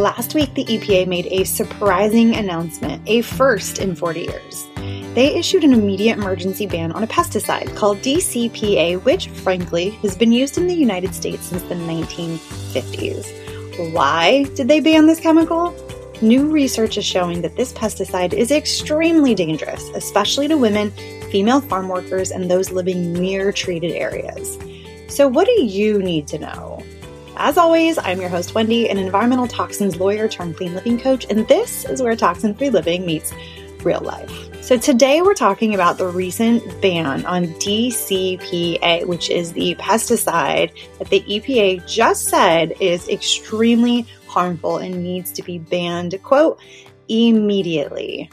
Last week, the EPA made a surprising announcement, a first in 40 years. They issued an immediate emergency ban on a pesticide called DCPA, which, frankly, has been used in the United States since the 1950s. Why did they ban this chemical? New research is showing that this pesticide is extremely dangerous, especially to women, female farm workers, and those living near treated areas. So what do you need to know? As always, I'm your host, Wendy, an environmental toxins lawyer turned clean living coach, and this is where toxin-free living meets real life. So today we're talking about the recent ban on DCPA, which is the pesticide that the EPA just said is extremely harmful and needs to be banned, quote, immediately.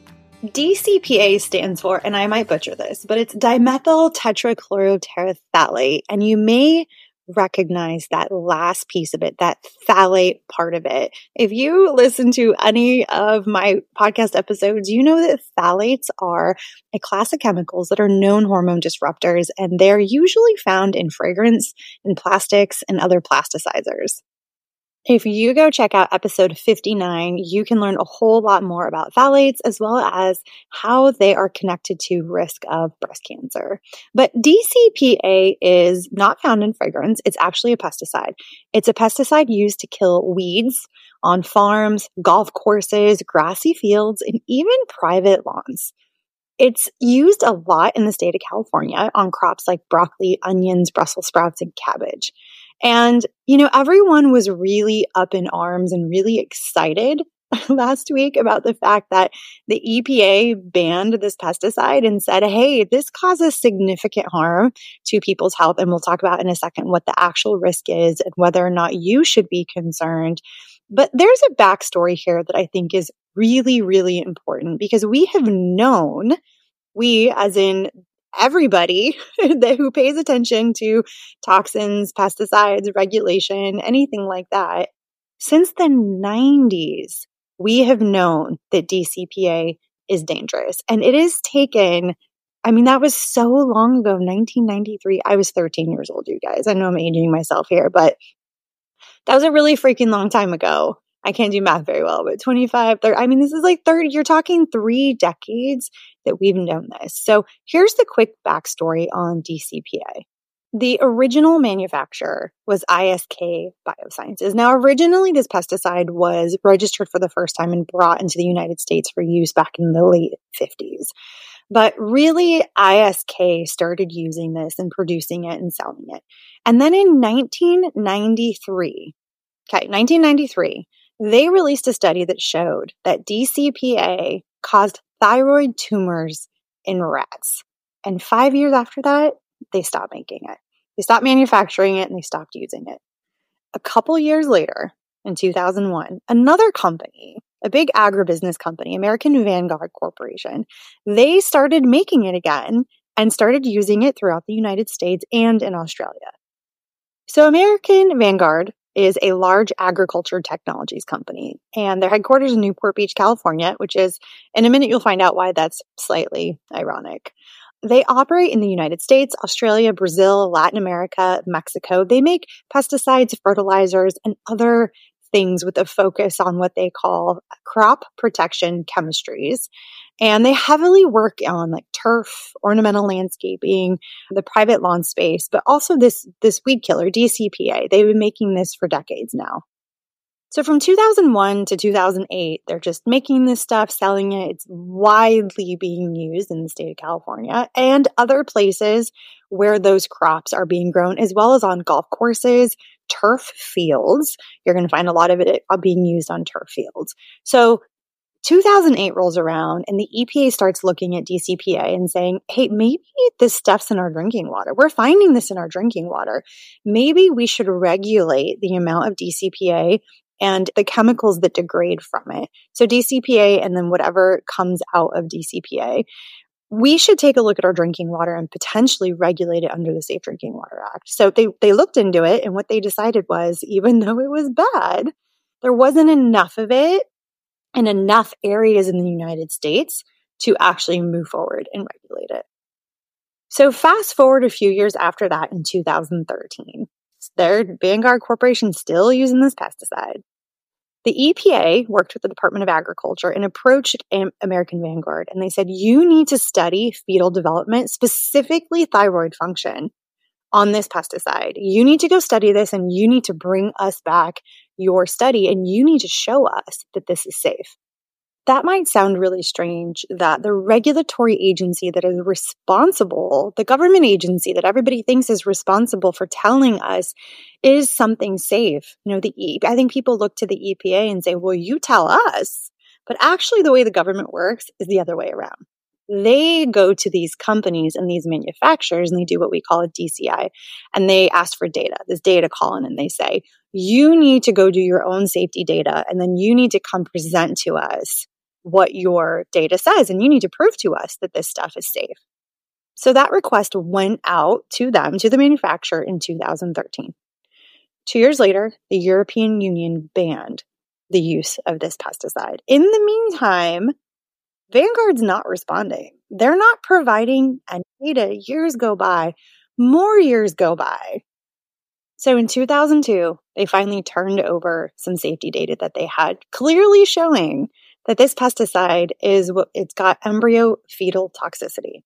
DCPA stands for, and I might butcher this, but it's dimethyl tetrachloroterephthalate, and you may recognize that last piece of it, that phthalate part of it. If you listen to any of my podcast episodes, you know that phthalates are a class of chemicals that are known hormone disruptors, and they're usually found in fragrance, in plastics, and other plasticizers. If you go check out episode 59, you can learn a whole lot more about phthalates as well as how they are connected to risk of breast cancer. But DCPA is not found in fragrance. It's actually a pesticide. It's a pesticide used to kill weeds on farms, golf courses, grassy fields, and even private lawns. It's used a lot in the state of California on crops like broccoli, onions, Brussels sprouts, and cabbage. And, everyone was really up in arms and really excited last week about the fact that the EPA banned this pesticide and said, hey, this causes significant harm to people's health. And we'll talk about in a second what the actual risk is and whether or not you should be concerned. But there's a backstory here that I think is really, really important because we have known, we as in everybody who pays attention to toxins, pesticides, regulation, anything like that, since the 90s, we have known that DCPA is dangerous. And it has taken, that was so long ago, 1993. I was 13 years old, you guys. I know I'm aging myself here, but that was a really freaking long time ago. I can't do math very well, but 25, 30, this is like 30, you're talking 3 decades that we've known this. So here's the quick backstory on DCPA. The original manufacturer was ISK Biosciences. Now, originally this pesticide was registered for the first time and brought into the United States for use back in the late 50s. But really, ISK started using this and producing it and selling it. And then in 1993, they released a study that showed that DCPA caused thyroid tumors in rats. And 5 years after that, they stopped making it. They stopped manufacturing it and they stopped using it. A couple years later, in 2001, another company, a big agribusiness company, American Vanguard Corporation, they started making it again and started using it throughout the United States and in Australia. So American Vanguard is a large agriculture technologies company, and their headquarters in Newport Beach, California, which is, in a minute, you'll find out why that's slightly ironic. They operate in the United States, Australia, Brazil, Latin America, Mexico. They make pesticides, fertilizers, and other things with a focus on what they call crop protection chemistries. And they heavily work on like turf, ornamental landscaping, the private lawn space, but also this weed killer, DCPA. They've been making this for decades now. So from 2001 to 2008, they're just making this stuff, selling it. It's widely being used in the state of California and other places where those crops are being grown, as well as on golf courses, turf fields. You're going to find a lot of it being used on turf fields. So 2008 rolls around and the EPA starts looking at DCPA and saying, hey, maybe this stuff's in our drinking water. We're finding this in our drinking water. Maybe we should regulate the amount of DCPA and the chemicals that degrade from it. So DCPA and then whatever comes out of DCPA. We should take a look at our drinking water and potentially regulate it under the Safe Drinking Water Act. So they looked into it, and what they decided was, even though it was bad, there wasn't enough of it in enough areas in the United States to actually move forward and regulate it. So fast forward a few years after that in 2013, their Vanguard Corporation still using this pesticide. The EPA worked with the Department of Agriculture and approached American Vanguard, and they said, you need to study fetal development, specifically thyroid function, on this pesticide. You need to go study this, and you need to bring us back your study, and you need to show us that this is safe. That might sound really strange that the regulatory agency that is responsible, the government agency that everybody thinks is responsible for telling us is something safe. I think people look to the EPA and say, well, you tell us. But actually, the way the government works is the other way around. They go to these companies and these manufacturers and they do what we call a DCI, and they ask for data, this data column, and they say, you need to go do your own safety data, and then you need to come present to us what your data says, and you need to prove to us that this stuff is safe. So that request went out to them, to the manufacturer, in 2013. 2 years later, the European Union banned the use of this pesticide. In the meantime, Vanguard's not responding. They're not providing any data. Years go by, more years go by. So in 2002, they finally turned over some safety data that they had, clearly showing that this pesticide it's got embryo fetal toxicity.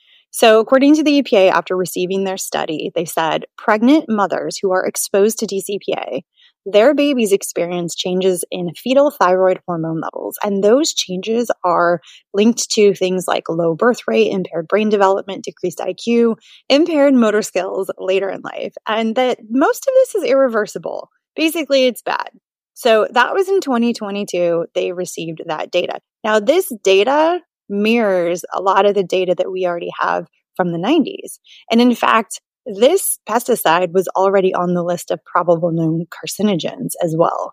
So according to the EPA, after receiving their study, they said pregnant mothers who are exposed to DCPA, their babies experience changes in fetal thyroid hormone levels. And those changes are linked to things like low birth rate, impaired brain development, decreased IQ, impaired motor skills later in life. And that most of this is irreversible. Basically, it's bad. So that was in 2022, they received that data. Now, this data mirrors a lot of the data that we already have from the 90s. And in fact, this pesticide was already on the list of probable known carcinogens as well.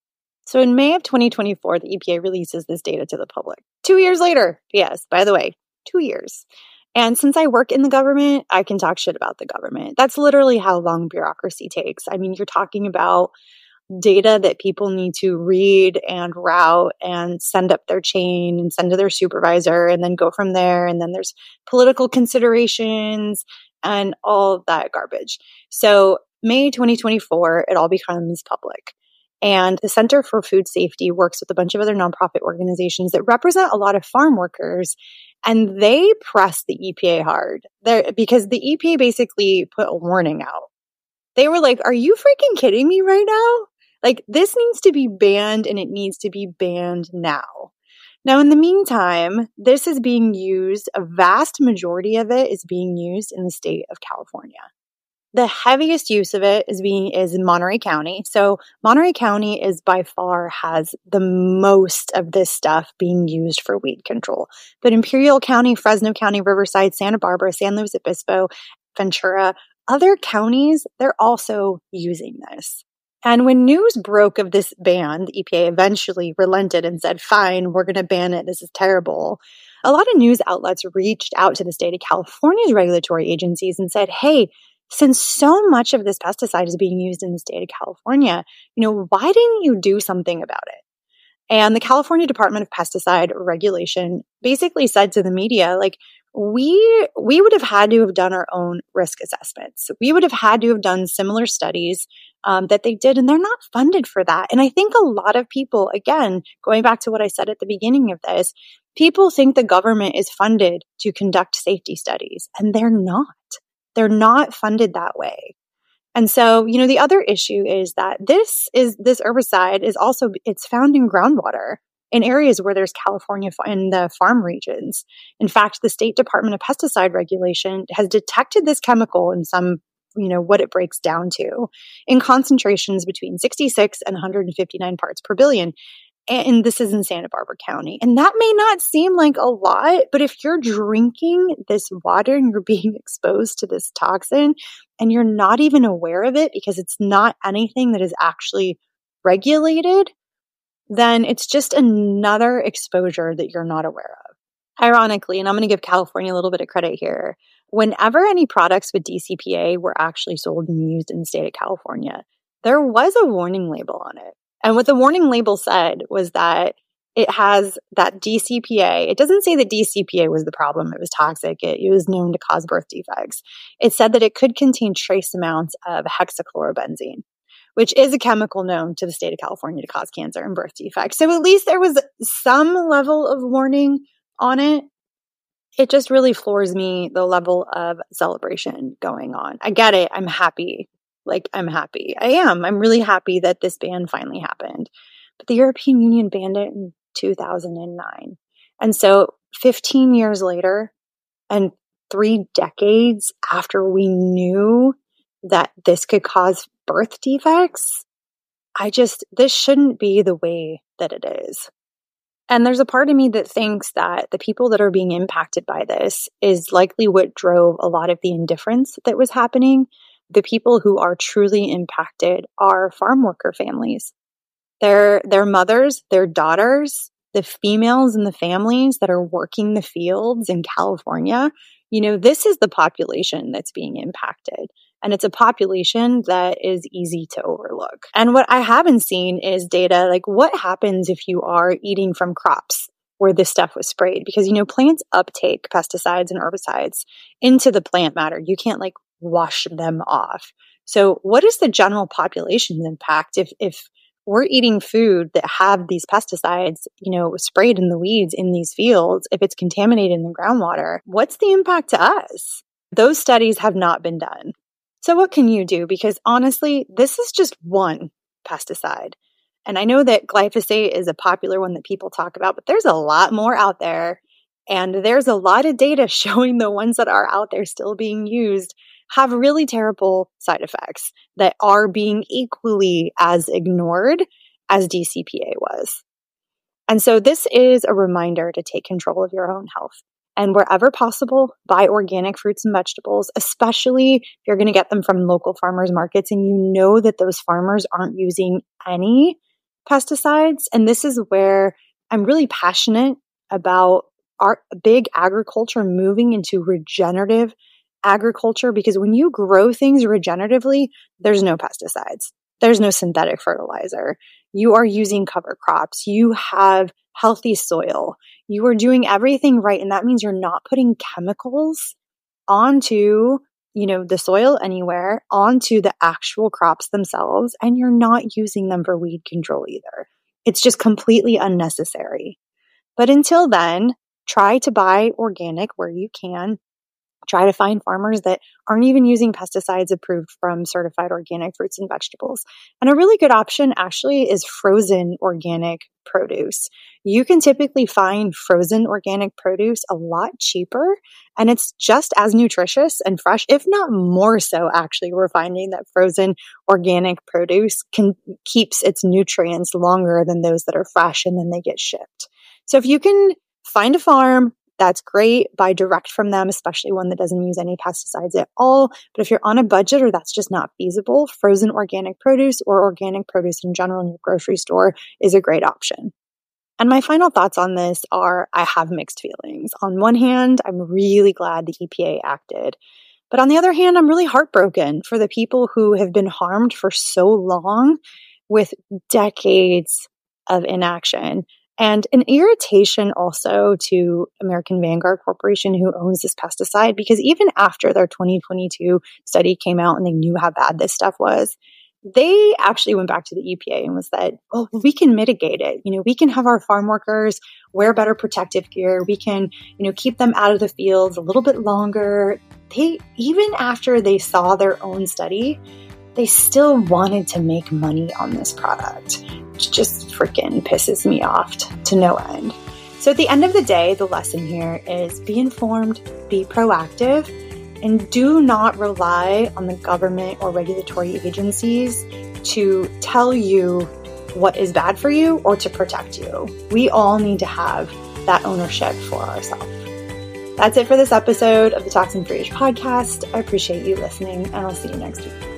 So in May of 2024, the EPA releases this data to the public. 2 years later, yes, by the way, 2 years. And since I work in the government, I can talk shit about the government. That's literally how long bureaucracy takes. I mean, you're talking about data that people need to read and route and send up their chain and send to their supervisor and then go from there. And then there's political considerations and all of that garbage. So May 2024, it all becomes public. And the Center for Food Safety works with a bunch of other nonprofit organizations that represent a lot of farm workers. And they press the EPA hard because the EPA basically put a warning out. They were like, are you freaking kidding me right now? Like, this needs to be banned, and it needs to be banned now. Now, in the meantime, this is being used, a vast majority of it is being used in the state of California. The heaviest use of it is Monterey County. So Monterey County is by far has the most of this stuff being used for weed control. But Imperial County, Fresno County, Riverside, Santa Barbara, San Luis Obispo, Ventura, other counties, they're also using this. And when news broke of this ban, the EPA eventually relented and said, fine, we're going to ban it. This is terrible. A lot of news outlets reached out to the state of California's regulatory agencies and said, hey, since so much of this pesticide is being used in the state of California, why didn't you do something about it? And the California Department of Pesticide Regulation basically said to the media, like, we would have had to have done our own risk assessments. We would have had to have done similar studies that they did, and they're not funded for that. And I think a lot of people, again, going back to what I said at the beginning of this, people think the government is funded to conduct safety studies, and they're not. They're not funded that way. And so, the other issue is that this herbicide is also, it's found in groundwater in areas where there's California in the farm regions. In fact, the State Department of Pesticide Regulation has detected this chemical in some, what it breaks down to, in concentrations between 66 and 159 parts per billion. And this is in Santa Barbara County. And that may not seem like a lot, but if you're drinking this water and you're being exposed to this toxin and you're not even aware of it because it's not anything that is actually regulated, then it's just another exposure that you're not aware of. Ironically, and I'm going to give California a little bit of credit here, whenever any products with DCPA were actually sold and used in the state of California, there was a warning label on it. And what the warning label said was that it has that DCPA. It doesn't say that DCPA was the problem. It was toxic. It was known to cause birth defects. It said that it could contain trace amounts of hexachlorobenzene, which is a chemical known to the state of California to cause cancer and birth defects. So at least there was some level of warning on it. It just really floors me, the level of celebration going on. I get it. I'm happy. I'm happy. I am. I'm really happy that this ban finally happened. But the European Union banned it in 2009. And so 15 years later and 3 decades after we knew that this could cause birth defects, this shouldn't be the way that it is. And there's a part of me that thinks that the people that are being impacted by this is likely what drove a lot of the indifference that was happening. The people who are truly impacted are farm worker families. Their mothers, their daughters, the females in the families that are working the fields in California. This is the population that's being impacted. And it's a population that is easy to overlook. And what I haven't seen is data like what happens if you are eating from crops where this stuff was sprayed. Because, plants uptake pesticides and herbicides into the plant matter. You can't wash them off. So what is the general population impact if we're eating food that have these pesticides, sprayed in the weeds in these fields, if it's contaminated in the groundwater, what's the impact to us? Those studies have not been done. So what can you do? Because honestly, this is just one pesticide. And I know that glyphosate is a popular one that people talk about, but there's a lot more out there. And there's a lot of data showing the ones that are out there still being used have really terrible side effects that are being equally as ignored as DCPA was. And so this is a reminder to take control of your own health. And wherever possible, buy organic fruits and vegetables, especially if you're going to get them from local farmers markets and you know that those farmers aren't using any pesticides. And this is where I'm really passionate about our big agriculture moving into regenerative agriculture, because when you grow things regeneratively, there's no pesticides. There's no synthetic fertilizer. You are using cover crops. You have healthy soil. You are doing everything right. And that means you're not putting chemicals onto, the soil anywhere, onto the actual crops themselves. And you're not using them for weed control either. It's just completely unnecessary. But until then, try to buy organic where you can. Try to find farmers that aren't even using pesticides approved from certified organic fruits and vegetables. And a really good option actually is frozen organic produce. You can typically find frozen organic produce a lot cheaper, and it's just as nutritious and fresh, if not more so. Actually, we're finding that frozen organic produce keeps its nutrients longer than those that are fresh and then they get shipped. So if you can find a farm, that's great. Buy direct from them, especially one that doesn't use any pesticides at all. But if you're on a budget or that's just not feasible, frozen organic produce or organic produce in general in your grocery store is a great option. And my final thoughts on this are I have mixed feelings. On one hand, I'm really glad the EPA acted. But on the other hand, I'm really heartbroken for the people who have been harmed for so long with decades of inaction. And an irritation also to American Vanguard Corporation, who owns this pesticide, because even after their 2022 study came out and they knew how bad this stuff was, they actually went back to the EPA and was said, well, we can mitigate it. We can have our farm workers wear better protective gear. We can, keep them out of the fields a little bit longer. Even after they saw their own study, they still wanted to make money on this product, which just freaking pisses me off to no end. So at the end of the day, the lesson here is be informed, be proactive, and do not rely on the government or regulatory agencies to tell you what is bad for you or to protect you. We all need to have that ownership for ourselves. That's it for this episode of the Toxin Free-ish podcast. I appreciate you listening, and I'll see you next week.